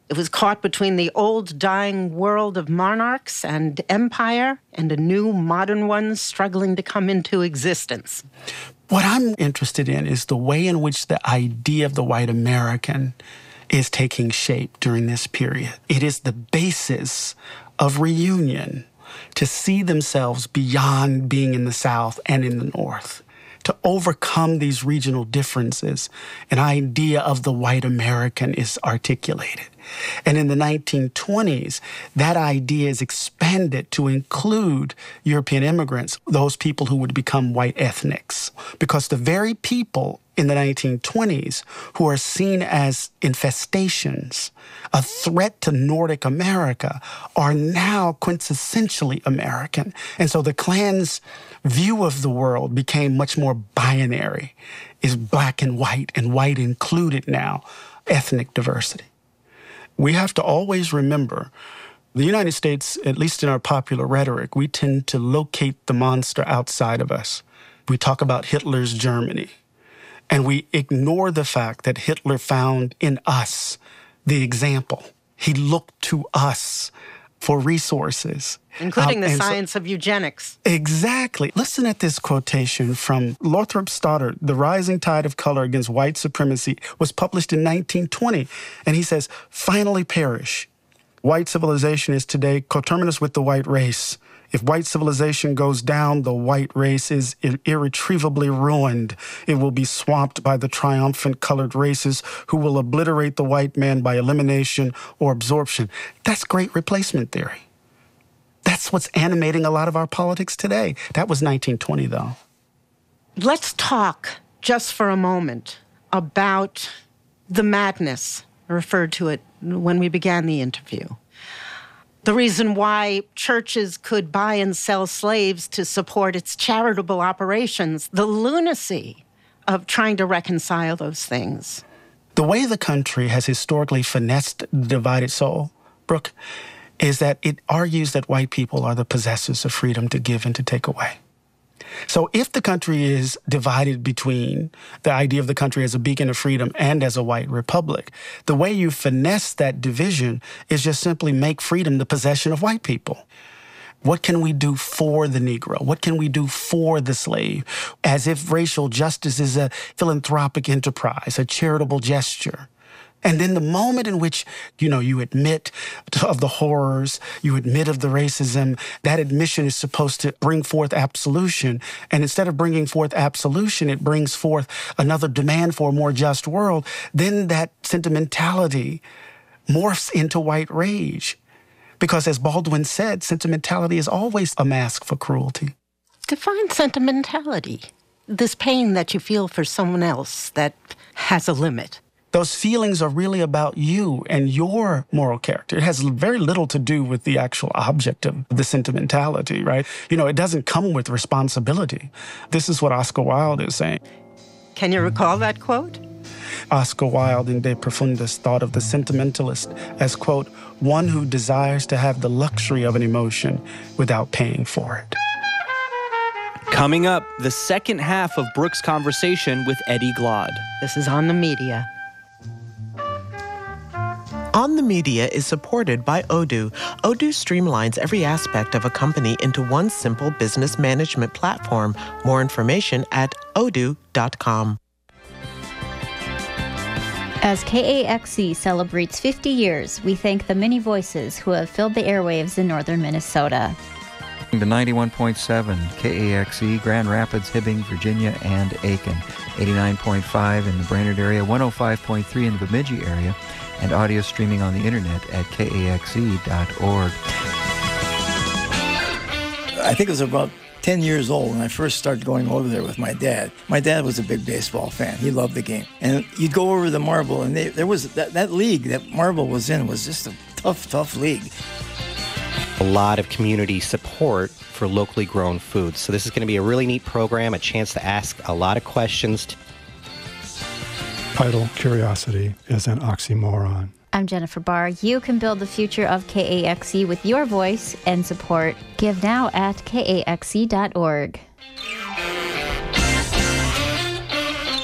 It was caught between the old dying world of monarchs and empire and a new modern one struggling to come into existence. What I'm interested in is the way in which the idea of the white American is taking shape during this period. It is the basis of reunion to see themselves beyond being in the South and in the North, to overcome these regional differences. An idea of the white American is articulated. And in the nineteen twenties, that idea is expanded to include European immigrants, those people who would become white ethnics. Because the very people in the nineteen twenties who are seen as infestations, a threat to Nordic America, are now quintessentially American. And so the Klan's view of the world became much more binary, is black and white, and white included now ethnic diversity. We have to always remember the United States, at least in our popular rhetoric, we tend to locate the monster outside of us. We talk about Hitler's Germany, and we ignore the fact that Hitler found in us the example. He looked to us for resources. Including Um, the and so- science of eugenics. Exactly. Listen at this quotation from Lothrop Stoddard. The Rising Tide of Color Against White Supremacy was published in nineteen twenty. And he says, finally perish. White civilization is today coterminous with the white race. If white civilization goes down, the white race is ir- irretrievably ruined. It will be swamped by the triumphant colored races who will obliterate the white man by elimination or absorption. That's great replacement theory. That's what's animating a lot of our politics today. That was nineteen twenty, though. Let's talk just for a moment about the madness. I referred to it when we began the interview. The reason why churches could buy and sell slaves to support its charitable operations, the lunacy of trying to reconcile those things. The way the country has historically finessed the divided soul, Brooke, is that it argues that white people are the possessors of freedom to give and to take away. So if the country is divided between the idea of the country as a beacon of freedom and as a white republic, the way you finesse that division is just simply make freedom the possession of white people. What can we do for the Negro? What can we do for the slave? As if racial justice is a philanthropic enterprise, a charitable gesture. And then the moment in which, you know, you admit of the horrors, you admit of the racism, that admission is supposed to bring forth absolution. And instead of bringing forth absolution, it brings forth another demand for a more just world. Then that sentimentality morphs into white rage. Because as Baldwin said, sentimentality is always a mask for cruelty. Define sentimentality. This pain that you feel for someone else that has a limit. Those feelings are really about you and your moral character. It has very little to do with the actual object of the sentimentality, right? You know, it doesn't come with responsibility. This is what Oscar Wilde is saying. Can you recall that quote? Oscar Wilde in De Profundis thought of the sentimentalist as, quote, one who desires to have the luxury of an emotion without paying for it. Coming up, the second half of Brooke's conversation with Eddie Glaude. This is On the Media. On the Media is supported by Odoo. Odoo streamlines every aspect of a company into one simple business management platform. More information at odoo dot com. As K A X C celebrates fifty years, we thank the many voices who have filled the airwaves in northern Minnesota. To ninety-one point seven K A X E, Grand Rapids, Hibbing, Virginia, and Aiken. eighty-nine point five in the Brainerd area, one oh five point three in the Bemidji area, and audio streaming on the internet at K A X E dot org. I think it was about ten years old when I first started going over there with my dad. My dad was a big baseball fan. He loved the game. And you'd go over the Marble, and they, there was that, that league that Marble was in was just a tough, tough league. A lot of community support for locally grown foods. So this is going to be a really neat program, a chance to ask a lot of questions. Idle curiosity is an oxymoron. I'm Jennifer Barr. You can build the future of K A X E with your voice and support. Give now at K A X E dot org.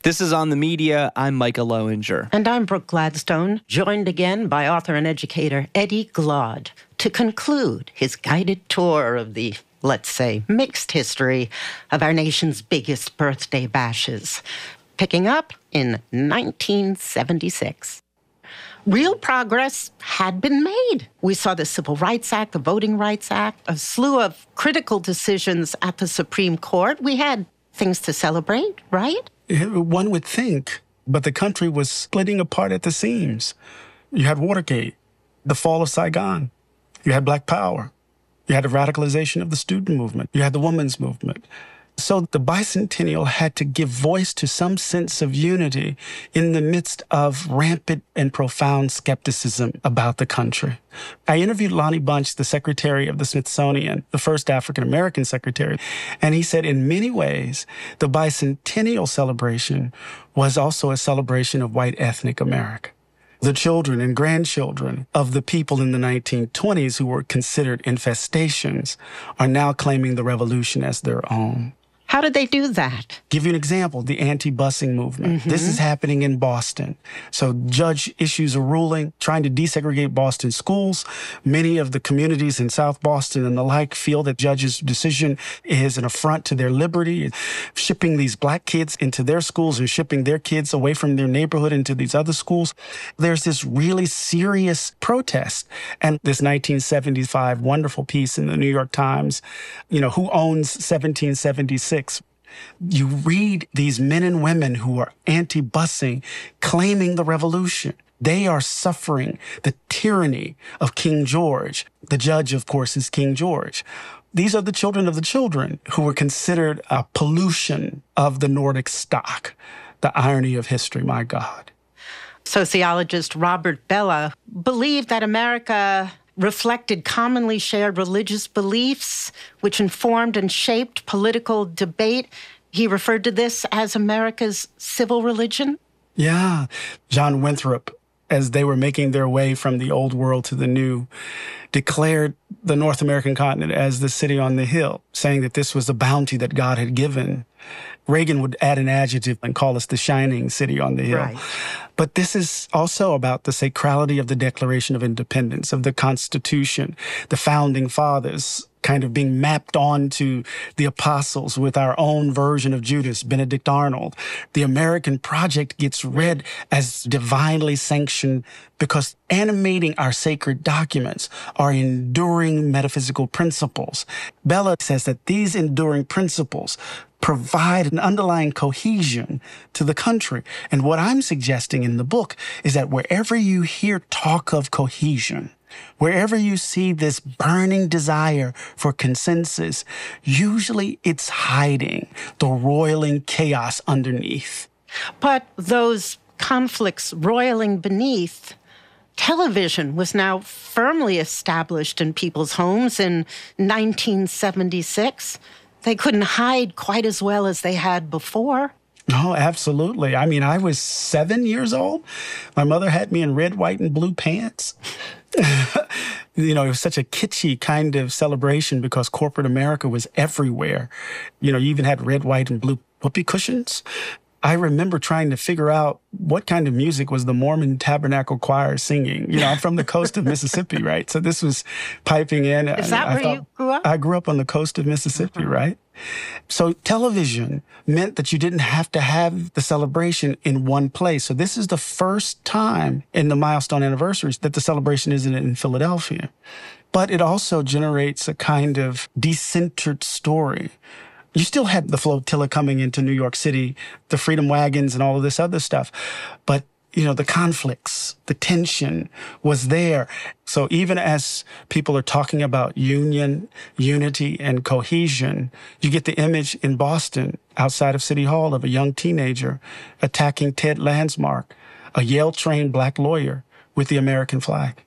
This is On the Media. I'm Micah Lowinger. And I'm Brooke Gladstone, joined again by author and educator Eddie Glaude to conclude his guided tour of the, let's say, mixed history of our nation's biggest birthday bashes, picking up in nineteen seventy-six. Real progress had been made. We saw the Civil Rights Act, the Voting Rights Act, a slew of critical decisions at the Supreme Court. We had things to celebrate, right? One would think, but the country was splitting apart at the seams. You had Watergate, the fall of Saigon. You had Black Power. You had the radicalization of the student movement. You had the women's movement. So the bicentennial had to give voice to some sense of unity in the midst of rampant and profound skepticism about the country. I interviewed Lonnie Bunch, the secretary of the Smithsonian, the first African-American secretary, and he said in many ways, the bicentennial celebration was also a celebration of white ethnic America. The children and grandchildren of the people in the nineteen twenties who were considered infestations are now claiming the revolution as their own. How did they do that? Give you an example, the anti-busing movement. Mm-hmm. This is happening in Boston. So judge issues a ruling trying to desegregate Boston schools. Many of the communities in South Boston and the like feel that judge's decision is an affront to their liberty, shipping these black kids into their schools and shipping their kids away from their neighborhood into these other schools. There's this really serious protest. And this nineteen seventy-five wonderful piece in the New York Times, you know, who owns seventeen seventy-six? You read these men and women who are anti-busing, claiming the revolution. They are suffering the tyranny of King George. The judge, of course, is King George. These are the children of the children who were considered a pollution of the Nordic stock. The irony of history, my God. Sociologist Robert Bellah believed that America reflected commonly shared religious beliefs, which informed and shaped political debate. He referred to this as America's civil religion. Yeah. John Winthrop, as they were making their way from the old world to the new, declared the North American continent as the city on the hill, saying that this was a bounty that God had given. Reagan would add an adjective and call us the shining city on the hill. Right. But this is also about the sacrality of the Declaration of Independence, of the Constitution, the founding fathers kind of being mapped onto the apostles with our own version of Judas, Benedict Arnold. The American project gets read as divinely sanctioned because animating our sacred documents are enduring metaphysical principles. Bellah says that these enduring principles provide an underlying cohesion to the country. And what I'm suggesting in the book is that wherever you hear talk of cohesion, wherever you see this burning desire for consensus, usually it's hiding the roiling chaos underneath. But those conflicts roiling beneath, television was now firmly established in people's homes in nineteen seventy-six. They couldn't hide quite as well as they had before. No, absolutely. I mean, I was seven years old. My mother had me in red, white, and blue pants. You know, it was such a kitschy kind of celebration because corporate America was everywhere. You know, you even had red, white, and blue whoopee cushions. I remember trying to figure out what kind of music was the Mormon Tabernacle Choir singing. You know, I'm from the coast of Mississippi, right? So this was piping in. Is that I, I where thought, you grew up? I grew up on the coast of Mississippi, mm-hmm. right? So television meant that you didn't have to have the celebration in one place. So this is the first time in the milestone anniversaries that the celebration isn't in Philadelphia. But it also generates a kind of decentered story. You still had the flotilla coming into New York City, the freedom wagons and all of this other stuff. But, you know, the conflicts, the tension was there. So even as people are talking about union, unity, and cohesion, you get the image in Boston outside of City Hall of a young teenager attacking Ted Landsmark, a Yale-trained black lawyer, with the American flag.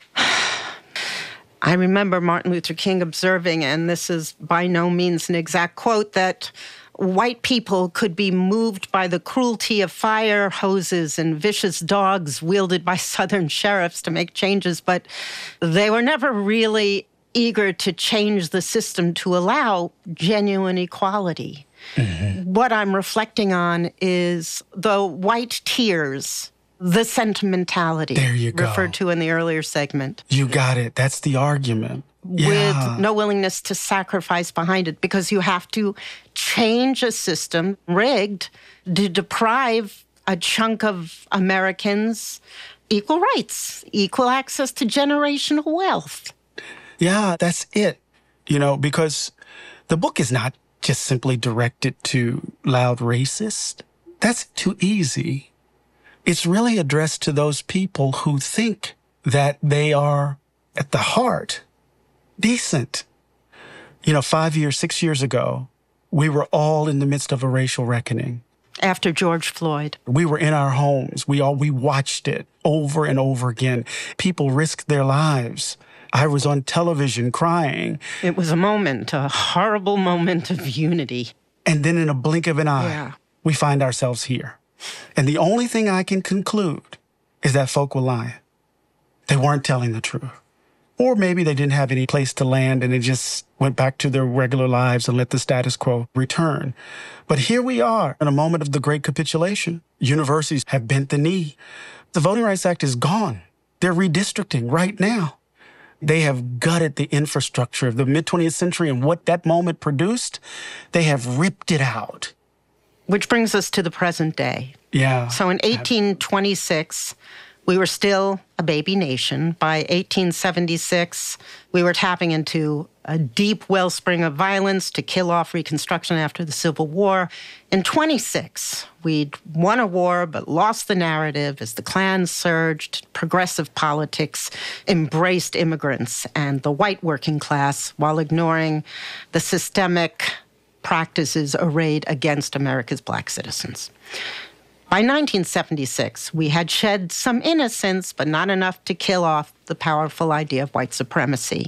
I remember Martin Luther King observing, and this is by no means an exact quote, that white people could be moved by the cruelty of fire hoses and vicious dogs wielded by Southern sheriffs to make changes, but they were never really eager to change the system to allow genuine equality. Mm-hmm. What I'm reflecting on is the white tears, the sentimentality there you go. referred to in the earlier segment. You got it. That's the argument. With yeah. no willingness to sacrifice behind it, because you have to change a system rigged to deprive a chunk of Americans equal rights, equal access to generational wealth. Yeah, that's it. You know, because the book is not just simply directed to loud racists. That's too easy. It's really addressed to those people who think that they are at the heart decent. You know, five years, six years ago, we were all in the midst of a racial reckoning. After George Floyd. We were in our homes. We all, we watched it over and over again. People risked their lives. I was on television crying. It was a moment, a horrible moment of unity. And then in a blink of an eye, yeah. we find ourselves here. And the only thing I can conclude is that folk were lying. They weren't telling the truth. Or maybe they didn't have any place to land and they just went back to their regular lives and let the status quo return. But here we are in a moment of the great capitulation. Universities have bent the knee. The Voting Rights Act is gone. They're redistricting right now. They have gutted the infrastructure of the mid-twentieth century and what that moment produced. They have ripped it out. Which brings us to the present day. Yeah. So in eighteen twenty-six, we were still a baby nation. By eighteen seventy-six, we were tapping into a deep wellspring of violence to kill off Reconstruction after the Civil War. In twenty-six, we'd won a war but lost the narrative as the Klan surged. Progressive politics embraced immigrants and the white working class while ignoring the systemic practices arrayed against America's black citizens. By nineteen seventy-six, we had shed some innocence, but not enough to kill off the powerful idea of white supremacy.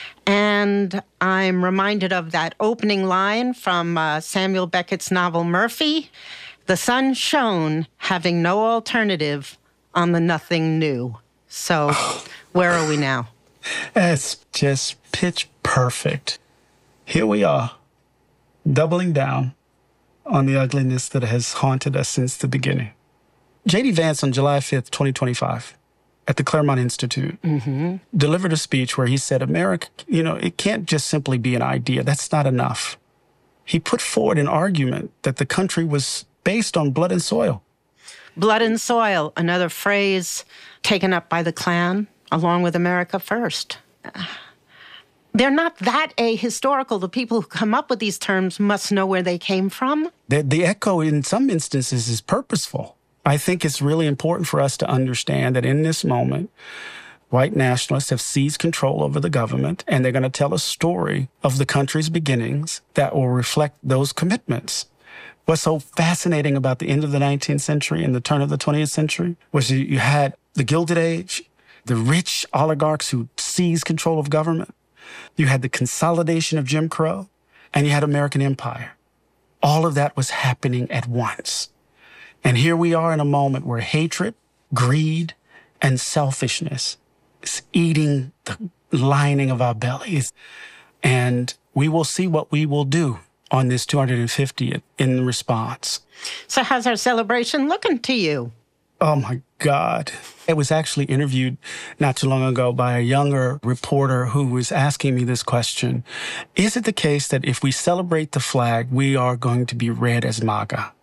And I'm reminded of that opening line from uh, Samuel Beckett's novel Murphy. The sun shone, having no alternative on the nothing new. So where are we now? It's just pitch perfect. Here we are, doubling down on the ugliness that has haunted us since the beginning. J D Vance on July fifth, twenty twenty-five, at the Claremont Institute, mm-hmm. delivered a speech where he said, America, you know, it can't just simply be an idea. That's not enough. He put forward an argument that the country was based on blood and soil. Blood and soil, another phrase taken up by the Klan, along with America First. They're not that ahistorical. The people who come up with these terms must know where they came from. The, the echo in some instances is purposeful. I think it's really important for us to understand that in this moment, white nationalists have seized control over the government, and they're going to tell a story of the country's beginnings that will reflect those commitments. What's so fascinating about the end of the nineteenth century and the turn of the twentieth century was you had the Gilded Age, the rich oligarchs who seized control of government. You had the consolidation of Jim Crow, and you had American empire. All of that was happening at once. And here we are in a moment where hatred, greed, and selfishness is eating the lining of our bellies. And we will see what we will do on this two hundred fiftieth in response. So how's our celebration looking to you? Oh, my God. I was actually interviewed not too long ago by a younger reporter who was asking me this question. Is it the case that if we celebrate the flag, we are going to be read as MAGA?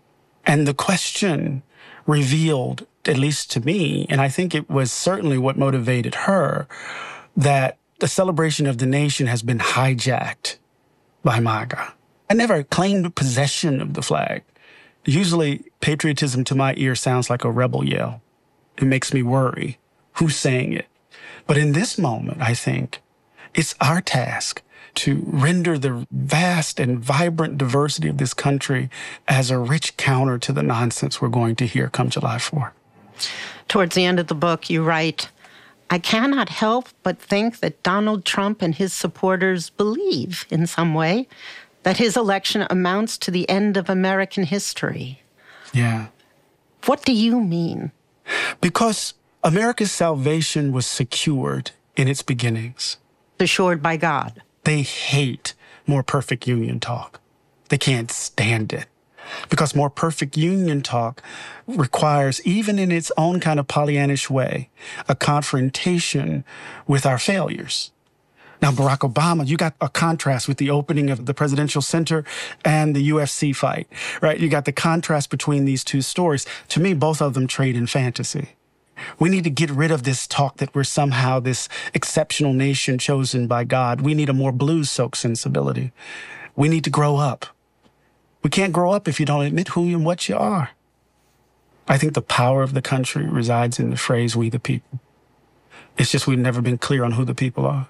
And the question revealed, at least to me, and I think it was certainly what motivated her, that the celebration of the nation has been hijacked by MAGA. I never claimed possession of the flag. Usually, patriotism to my ear sounds like a rebel yell. It makes me worry. Who's saying it? But in this moment, I think it's our task to render the vast and vibrant diversity of this country as a rich counter to the nonsense we're going to hear come July fourth. Towards the end of the book, you write, I cannot help but think that Donald Trump and his supporters believe, in some way, that his election amounts to the end of American history. Yeah. What do you mean? Because America's salvation was secured in its beginnings. assured by God. They hate more perfect union talk. They can't stand it. Because more perfect union talk requires, even in its own kind of Pollyannish way, a confrontation with our failures. Now, Barack Obama, you got a contrast with the opening of the Presidential Center and the U F C fight, right? You got the contrast between these two stories. To me, both of them trade in fantasy. We need to get rid of this talk that we're somehow this exceptional nation chosen by God. We need a more blues-soaked sensibility. We need to grow up. We can't grow up if you don't admit who and what you are. I think the power of the country resides in the phrase, we the people. It's just we've never been clear on who the people are.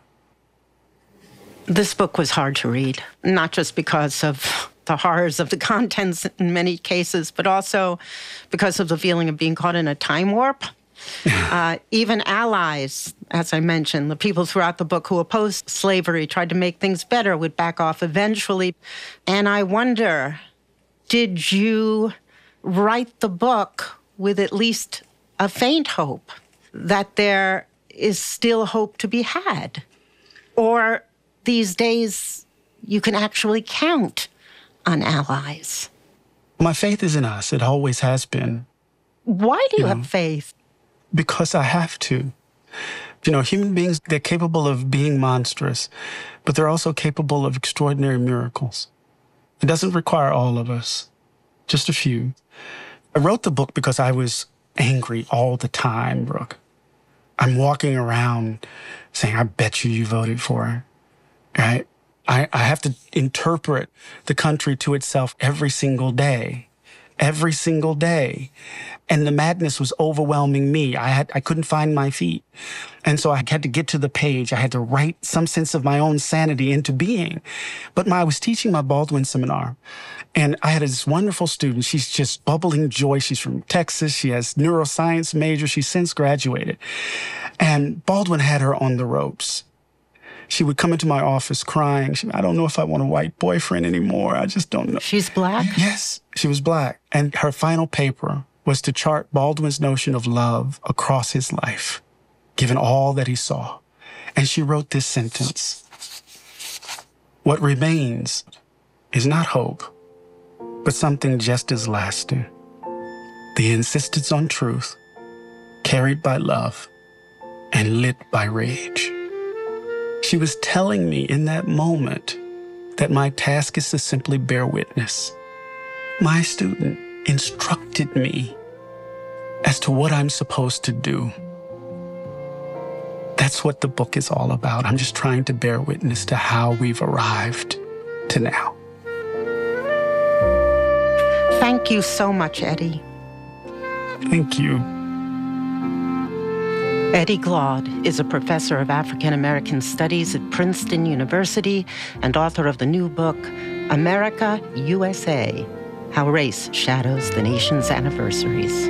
This book was hard to read, not just because of the horrors of the contents in many cases, but also because of the feeling of being caught in a time warp. uh, even allies, as I mentioned, the people throughout the book who opposed slavery, tried to make things better, would back off eventually. And I wonder, did you write the book with at least a faint hope that there is still hope to be had? Or these days, you can actually count on allies? My faith is in us. It always has been. Why do you, you have know, faith? Because I have to. You know, human beings, they're capable of being monstrous, but they're also capable of extraordinary miracles. It doesn't require all of us, just a few. I wrote the book because I was angry all the time, Brooke. I'm walking around saying, I bet you you voted for her, right? I, I have to interpret the country to itself every single day, every single day. And the madness was overwhelming me. I had I couldn't find my feet. And so I had to get to the page. I had to write some sense of my own sanity into being. But my, I was teaching my Baldwin seminar, and I had this wonderful student. She's just bubbling joy. She's from Texas. She has neuroscience major. She's since graduated. And Baldwin had her on the ropes. She would come into my office crying. She, I don't know if I want a white boyfriend anymore. I just don't know. She's black? Yes, she was black. And her final paper was to chart Baldwin's notion of love across his life, given all that he saw. And she wrote this sentence: what remains is not hope, but something just as lasting. The insistence on truth, carried by love and lit by rage. She was telling me in that moment that my task is to simply bear witness. My student instructed me as to what I'm supposed to do. That's what the book is all about. I'm just trying to bear witness to how we've arrived to now. Thank you so much, Eddie. Thank you. Eddie Glaude is a professor of African American Studies at Princeton University and author of the new book, America, U S A: How Race Shadows the Nation's Anniversaries.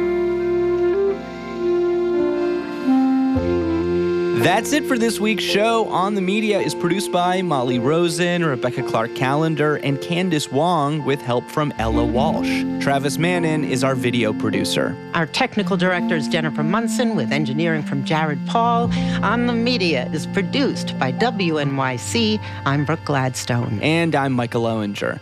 That's it for this week's show. On the Media is produced by Molly Rosen, Rebecca Clark-Callender, and Candace Wong with help from Ella Walsh. Travis Mannon is our video producer. Our technical director is Jennifer Munson with engineering from Jared Paul. On the Media is produced by W N Y C. I'm Brooke Gladstone. And I'm Michael Owinger.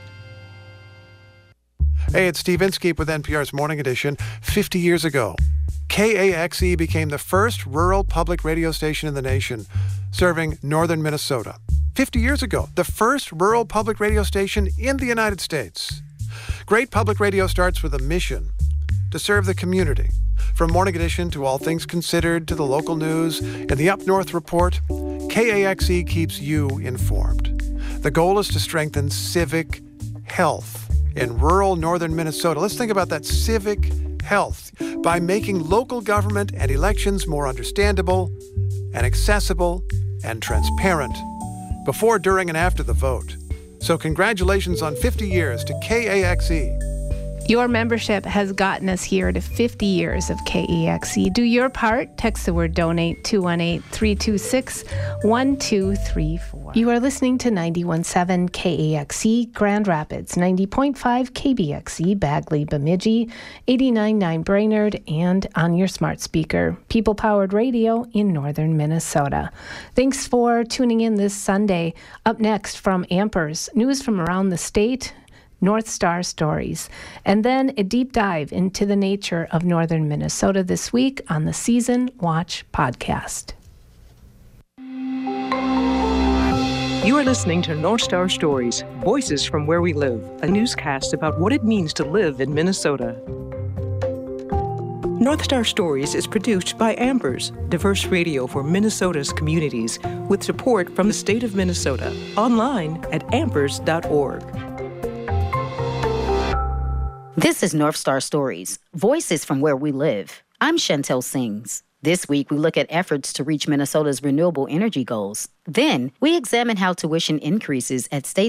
Hey, it's Steve Inskeep with N P R's Morning Edition. fifty years ago, K A X E became the first rural public radio station in the nation, serving northern Minnesota. fifty years ago, the first rural public radio station in the United States. Great public radio starts with a mission to serve the community. From Morning Edition to All Things Considered to the local news and the Up North Report, K A X E keeps you informed. The goal is to strengthen civic health in rural northern Minnesota. Let's think about that civic health by making local government and elections more understandable and accessible and transparent before, during, and after the vote. So congratulations on fifty years to K A X E. Your membership has gotten us here to fifty years of K E X E. Do your part. Text the word donate two one eight, three two six, one two three four. You are listening to ninety-one point seven K A X E Grand Rapids, ninety point five K B X E Bagley Bemidji, eighty-nine point nine Brainerd, and on your smart speaker, People-Powered Radio in northern Minnesota. Thanks for tuning in this Sunday. Up next from Ampers, news from around the state, North Star Stories, and then a deep dive into the nature of northern Minnesota this week on the Season Watch podcast. You are listening to North Star Stories, Voices from Where We Live, a newscast about what it means to live in Minnesota. North Star Stories is produced by Ampers, diverse radio for Minnesota's communities, with support from the state of Minnesota. Online at ampers dot org. This is North Star Stories, Voices from Where We Live. I'm Chantel Sings. This week, we look at efforts to reach Minnesota's renewable energy goals. Then, we examine how tuition increases at state